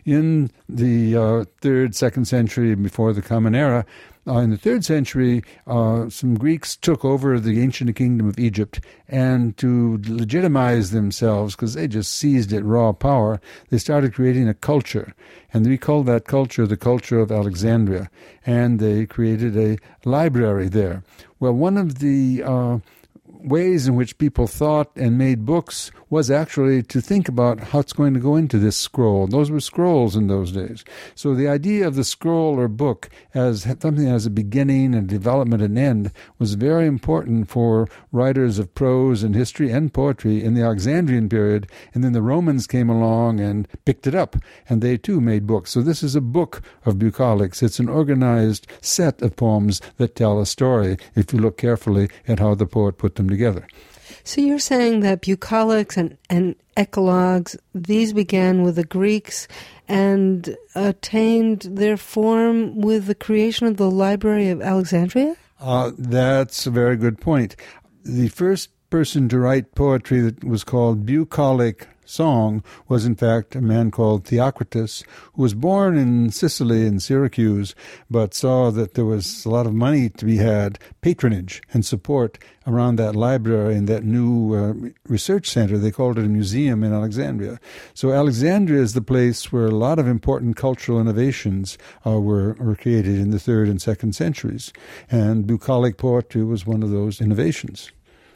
In the uh, third, second century before the Common Era, uh, in the third century, uh, some Greeks took over the ancient kingdom of Egypt, and to legitimize themselves, because they just seized it raw power, they started creating a culture. And we call that culture the culture of Alexandria. And they created a library there. Well, one of the Uh, ways in which people thought and made books was actually to think about how it's going to go into this scroll. Those were scrolls in those days. So the idea of the scroll or book as something that has a beginning and development and end was very important for writers of prose and history and poetry in the Alexandrian period. And then the Romans came along and picked it up, and they too made books. So this is a book of bucolics. It's an organized set of poems that tell a story, if you look carefully at how the poet put them together. So you're saying that bucolics and, and eclogues, these began with the Greeks and attained their form with the creation of the Library of Alexandria? Uh, that's a very good point. The first person to write poetry that was called bucolic song was in fact a man called Theocritus, who was born in Sicily, in Syracuse, but saw that there was a lot of money to be had, patronage and support around that library and that new uh, research center. They called it a museum in Alexandria. So Alexandria is the place where a lot of important cultural innovations uh, were, were created in the third and second centuries. And bucolic poetry was one of those innovations.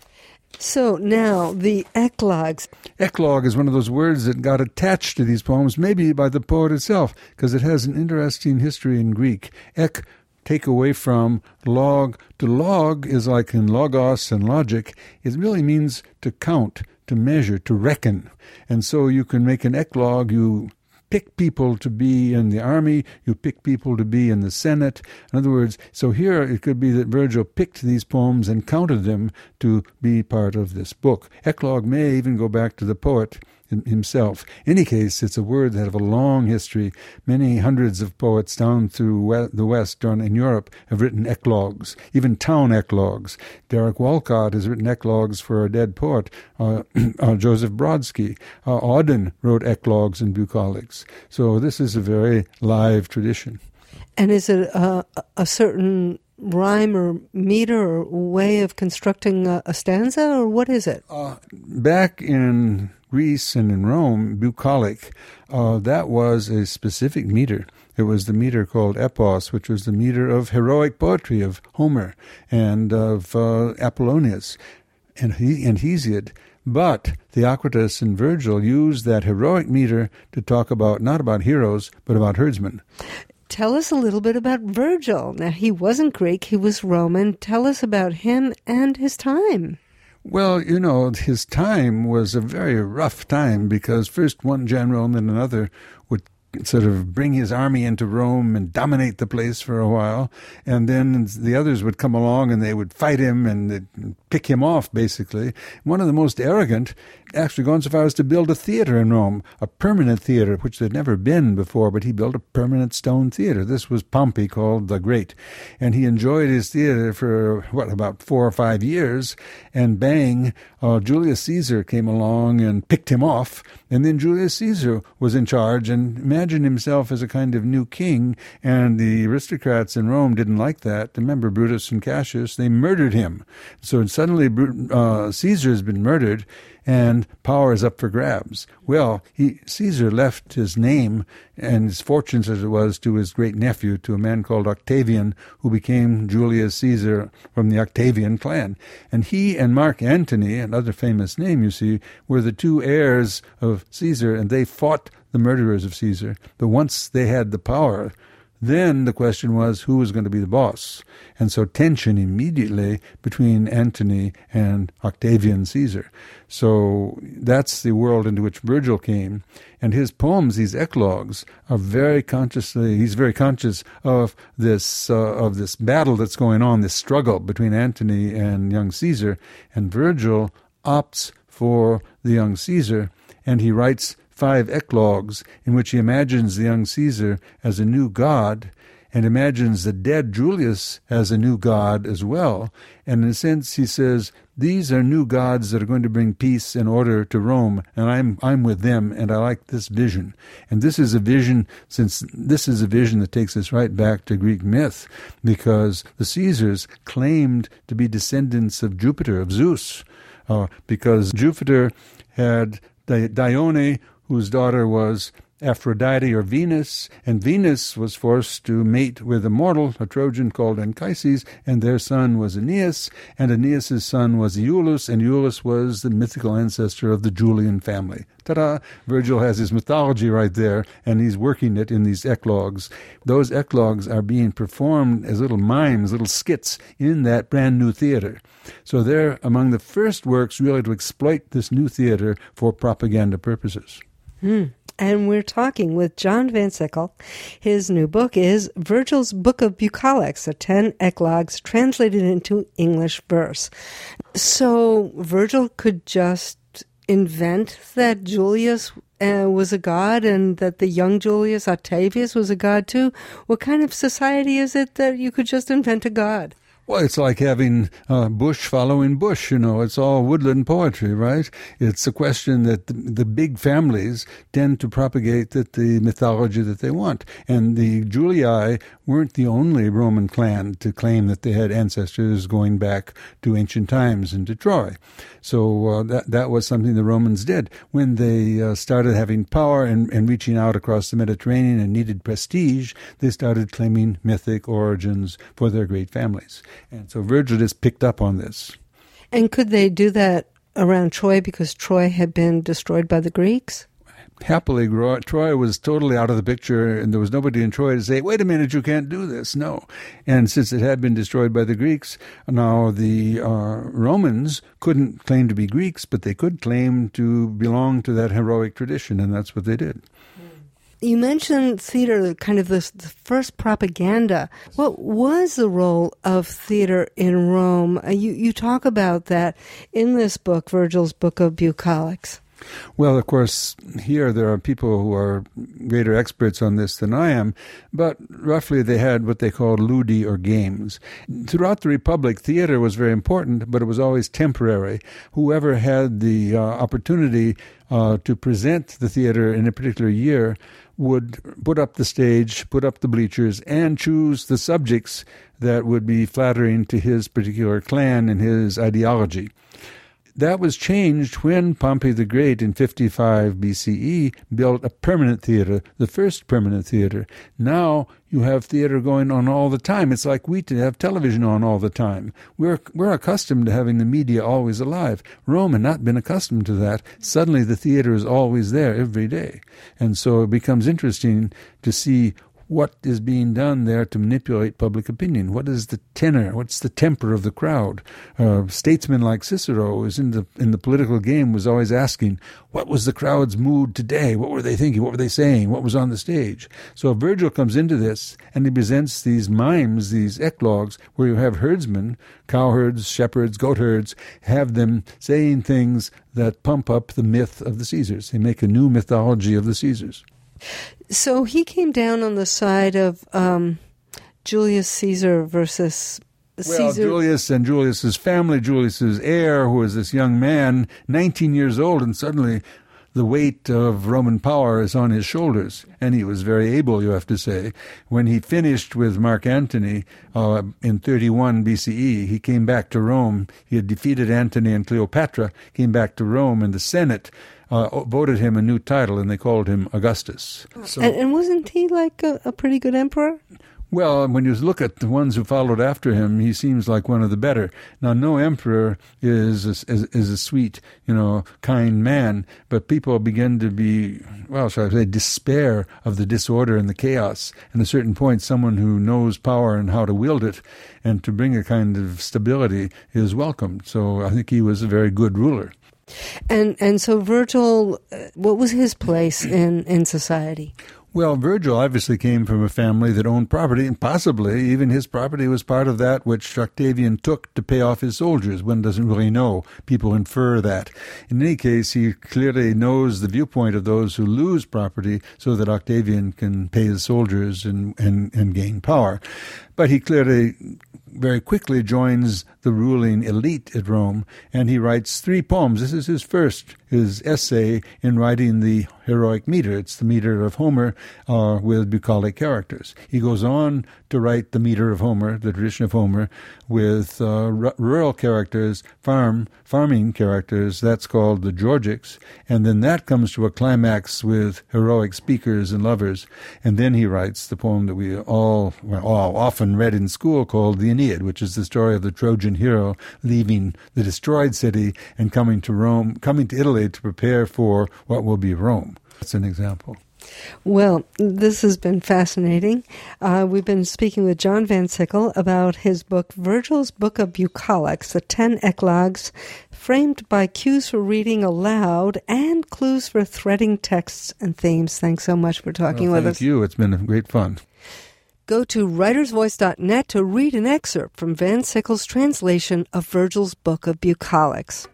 So now, the eclogues. Eclogue is one of those words that got attached to these poems, maybe by the poet itself, because it has an interesting history in Greek. Ek, take away from, log. To log is like in logos and logic. It really means to count, to measure, to reckon. And so you can make an eclogue. You pick people to be in the army, you pick people to be in the Senate. In other words, so here it could be that Virgil picked these poems and counted them to be part of this book. Eclogue may even go back to the poet himself. In any case, it's a word that have a long history. Many hundreds of poets down through the West, down in Europe, have written eclogues, even town eclogues. Derek Walcott has written eclogues for a dead poet, uh, uh, Joseph Brodsky. Uh, Auden wrote eclogues and bucolics. So this is a very live tradition. And is it a, a certain rhyme or meter or way of constructing a, a stanza, or what is it? Uh, back in Greece and in Rome, bucolic, uh, that was a specific meter. It was the meter called epos, which was the meter of heroic poetry of Homer and of uh, Apollonius and, he, and Hesiod. But Theocritus and Virgil used that heroic meter to talk about, not about heroes, but about herdsmen. Tell us a little bit about Virgil. Now, he wasn't Greek, he was Roman. Tell us about him and his time. Well, you know, his time was a very rough time because first one general and then another would sort of bring his army into Rome and dominate the place for a while. And then the others would come along and they would fight him and they'd pick him off, basically. One of the most arrogant actually gone so far as to build a theater in Rome, a permanent theater, which there'd never been before, but he built a permanent stone theater. This was Pompey, called the Great. And he enjoyed his theater for, what, about four or five years. And bang, uh, Julius Caesar came along and picked him off. And then Julius Caesar was in charge and imagined himself as a kind of new king. And the aristocrats in Rome didn't like that. Remember Brutus and Cassius? They murdered him. So suddenly uh, Caesar has been murdered, and power is up for grabs. Well, he, Caesar left his name and his fortunes, as it was, to his great-nephew, to a man called Octavian, who became Julius Caesar from the Octavian clan. And he and Mark Antony, another famous name, you see, were the two heirs of Caesar, and they fought the murderers of Caesar. But once they had the power, then the question was who was going to be the boss. And so tension immediately between Antony and Octavian Caesar. So that's the world into which Virgil came. And his poems, these eclogues, are very consciously, he's very conscious of this, uh, of this battle that's going on, this struggle between Antony and young Caesar. And Virgil opts for the young Caesar, and he writes five eclogues in which he imagines the young Caesar as a new god and imagines the dead Julius as a new god as well. And in a sense, he says, these are new gods that are going to bring peace and order to Rome, and I'm I'm with them, and I like this vision. And this is a vision, since this is a vision that takes us right back to Greek myth, because the Caesars claimed to be descendants of Jupiter, of Zeus, uh, because Jupiter had Dione, whose daughter was Aphrodite or Venus, and Venus was forced to mate with a mortal, a Trojan called Anchises, and their son was Aeneas, and Aeneas' son was Iulus, and Iulus was the mythical ancestor of the Julian family. Ta-da! Virgil has his mythology right there, and he's working it in these eclogues. Those eclogues are being performed as little mimes, little skits in that brand new theater. So they're among the first works really to exploit this new theater for propaganda purposes. Hmm. And we're talking with John Van Sickle. His new book is Virgil's Book of Bucolics, the ten eclogues translated into English verse. So Virgil could just invent that Julius uh, was a god and that the young Julius Octavius was a god too? What kind of society is it that you could just invent a god? Well, it's like having uh, bush following bush, you know. It's all woodland poetry, right? It's a question that the, the big families tend to propagate the, the mythology that they want. And the Julii weren't the only Roman clan to claim that they had ancestors going back to ancient times and to Troy. So uh, that that was something the Romans did. When they uh, started having power and, and reaching out across the Mediterranean and needed prestige, they started claiming mythic origins for their great families. And so Virgil just picked up on this. And could they do that around Troy because Troy had been destroyed by the Greeks? Happily, Troy was totally out of the picture, and there was nobody in Troy to say, wait a minute, you can't do this. No. And since it had been destroyed by the Greeks, now the uh, Romans couldn't claim to be Greeks, but they could claim to belong to that heroic tradition, and that's what they did. You mentioned theater, kind of this, the first propaganda. What was the role of theater in Rome? Uh, you, you talk about that in this book, Virgil's Book of Bucolics. Well, of course, here there are people who are greater experts on this than I am, but roughly they had what they called ludi, or games. Throughout the Republic, theater was very important, but it was always temporary. Whoever had the uh, opportunity uh, to present the theater in a particular year would put up the stage, put up the bleachers, and choose the subjects that would be flattering to his particular clan and his ideology. That was changed when Pompey the Great in fifty-five B C E built a permanent theater, the first permanent theater. Now you have theater going on all the time. It's like we have television on all the time. We're we're accustomed to having the media always alive. Rome had not been accustomed to that. Suddenly the theater is always there every day. And so it becomes interesting to see what is being done there to manipulate public opinion. What is the tenor? What's the temper of the crowd? Uh, statesmen like Cicero was in the in the political game was always asking, what was the crowd's mood today? What were they thinking? What were they saying? What was on the stage? So Virgil comes into this and he presents these mimes, these eclogues, where you have herdsmen, cowherds, shepherds, goatherds, have them saying things that pump up the myth of the Caesars. They make a new mythology of the Caesars. So he came down on the side of um, Julius Caesar versus Caesar. Well, Julius and Julius's family, Julius's heir, who was this young man, nineteen years old, and suddenly the weight of Roman power is on his shoulders. And he was very able, you have to say. When he finished with Mark Antony uh, in thirty-one B C E, he came back to Rome. He had defeated Antony and Cleopatra, came back to Rome, and the Senate Uh, voted him a new title, and they called him Augustus. So, and, and wasn't he like a, a pretty good emperor? Well, when you look at the ones who followed after him, he seems like one of the better. Now, no emperor is a, is, is a sweet, you know, kind man, but people begin to be, well, shall I say, despair of the disorder and the chaos. At a certain point, someone who knows power and how to wield it and to bring a kind of stability is welcomed. So I think he was a very good ruler. And and so Virgil, what was his place in, in society? Well, Virgil obviously came from a family that owned property, and possibly even his property was part of that which Octavian took to pay off his soldiers. One doesn't really know. People infer that. In any case, he clearly knows the viewpoint of those who lose property so that Octavian can pay his soldiers and, and, and gain power. But he clearly very quickly joins the ruling elite at Rome, and he writes three poems. This is his first, his essay in writing the heroic meter. It's the meter of Homer uh, with bucolic characters. He goes on to write the meter of Homer, the tradition of Homer, with uh, r- rural characters, farm, farming characters. That's called the Georgics. And then that comes to a climax with heroic speakers and lovers. And then he writes the poem that we all, well, all often read in school called the Aeneid, which is the story of the Trojan hero leaving the destroyed city and coming to Rome, coming to Italy to prepare for what will be Rome. That's an example. Well, this has been fascinating. Uh, we've been speaking with John Van Sickle about his book, Virgil's Book of Bucolics, the ten eclogues, framed by cues for reading aloud and clues for threading texts and themes. Thanks so much for talking well, with us. Thank you. It's been great fun. Go to writers voice dot net to read an excerpt from Van Sickle's translation of Virgil's Book of Bucolics.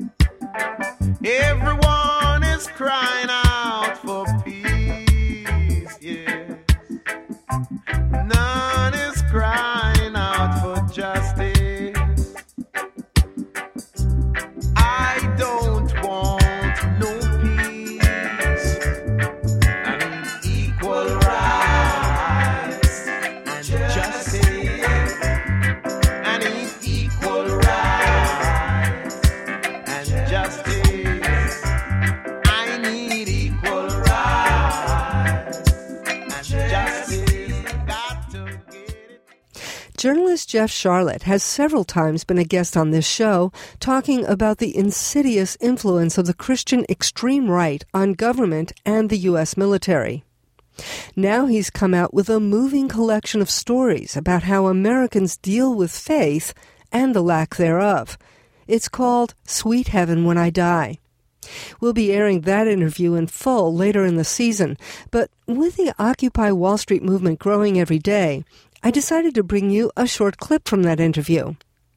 Everyone is crying out for peace, yes. None is crying out for justice. Journalist Jeff Sharlet has several times been a guest on this show, talking about the insidious influence of the Christian extreme right on government and the U S military. Now he's come out with a moving collection of stories about how Americans deal with faith and the lack thereof. It's called Sweet Heaven When I Die. We'll be airing that interview in full later in the season, but with the Occupy Wall Street movement growing every day, I decided to bring you a short clip from that interview.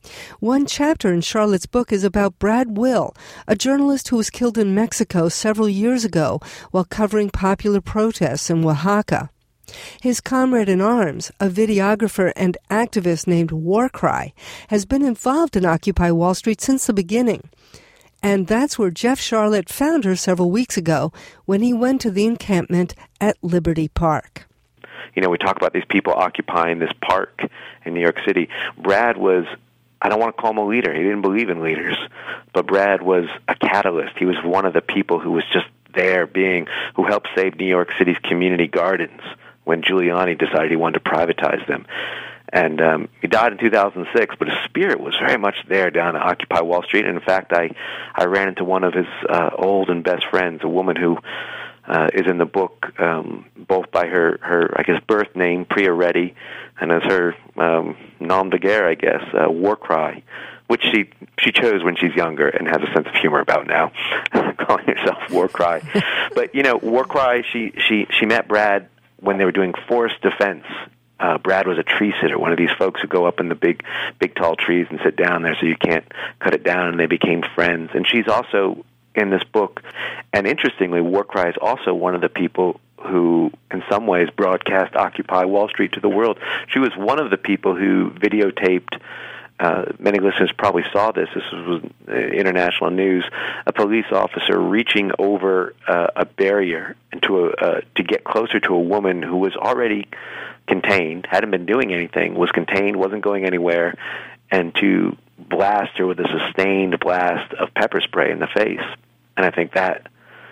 One chapter in Sharlet's book is about Brad Will, a journalist who was killed in Mexico several years ago while covering popular protests in Oaxaca. His comrade in arms, a videographer and activist named Warcry, has been involved in Occupy Wall Street since the beginning. And that's where Jeff Sharlet found her several weeks ago when he went to the encampment at Liberty Park. You know, we talk about these people occupying this park in New York City. Brad was, I don't want to call him a leader. He didn't believe in leaders. But Brad was a catalyst. He was one of the people who was just there being, who helped save New York City's community gardens when Giuliani decided he wanted to privatize them. And um, he died in two thousand six, but his spirit was very much there down at Occupy Wall Street. And in fact, I, I ran into one of his uh, old and best friends, a woman who uh, is in the book, um, both by her, her, I guess, birth name, Priya Reddy, and as her um, nom de guerre, I guess, uh, Warcry, which she she chose when she's younger and has a sense of humor about now, calling herself Warcry. But, you know, Warcry, she, she, she met Brad when they were doing forest defense. Uh, Brad was a tree sitter, one of these folks who go up in the big, big tall trees and sit down there so you can't cut it down, and they became friends. And she's also in this book. And interestingly, Warcry is also one of the people who, in some ways, broadcast Occupy Wall Street to the world. She was one of the people who videotaped, uh, many listeners probably saw this, this was uh, international news, a police officer reaching over uh, a barrier into a, uh, to get closer to a woman who was already contained, hadn't been doing anything, was contained, wasn't going anywhere, and to blast her with a sustained blast of pepper spray in the face. And I think that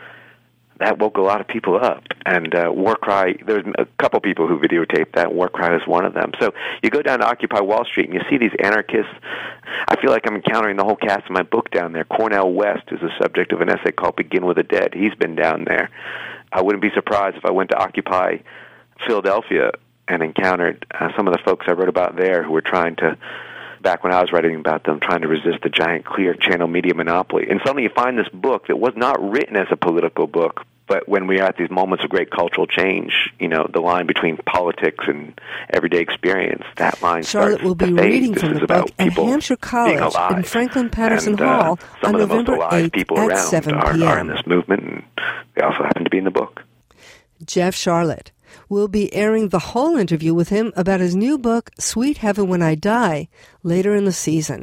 that woke a lot of people up. And uh, Warcry, there's a couple people who videotaped that. Warcry was one of them. So you go down to Occupy Wall Street and you see these anarchists. I feel like I'm encountering the whole cast of my book down there. Cornel West is the subject of an essay called Begin with the Dead. He's been down there. I wouldn't be surprised if I went to Occupy Philadelphia and encountered uh, some of the folks I wrote about there who were trying to, back when I was writing about them, trying to resist the giant clear channel media monopoly. And suddenly you find this book that was not written as a political book, but when we are at these moments of great cultural change, you know, the line between politics and everyday experience, that line Charlotte starts will be to fade. reading This from is the about book at people Hampshire being College alive. in Franklin Patterson and, uh, Hall some on of the November most alive eighth people at around seven are, p.m. are in this movement, and they also happen to be in the book. Jeff Sharlet. We'll be airing the whole interview with him about his new book, Sweet Heaven When I Die, later in the season.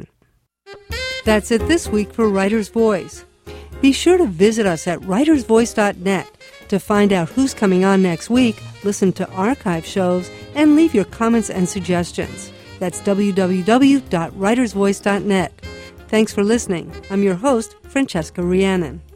That's it this week for Writer's Voice. Be sure to visit us at writers voice dot net to find out who's coming on next week, listen to archive shows, and leave your comments and suggestions. That's w w w dot writers voice dot net. Thanks for listening. I'm your host, Francesca Rhiannon.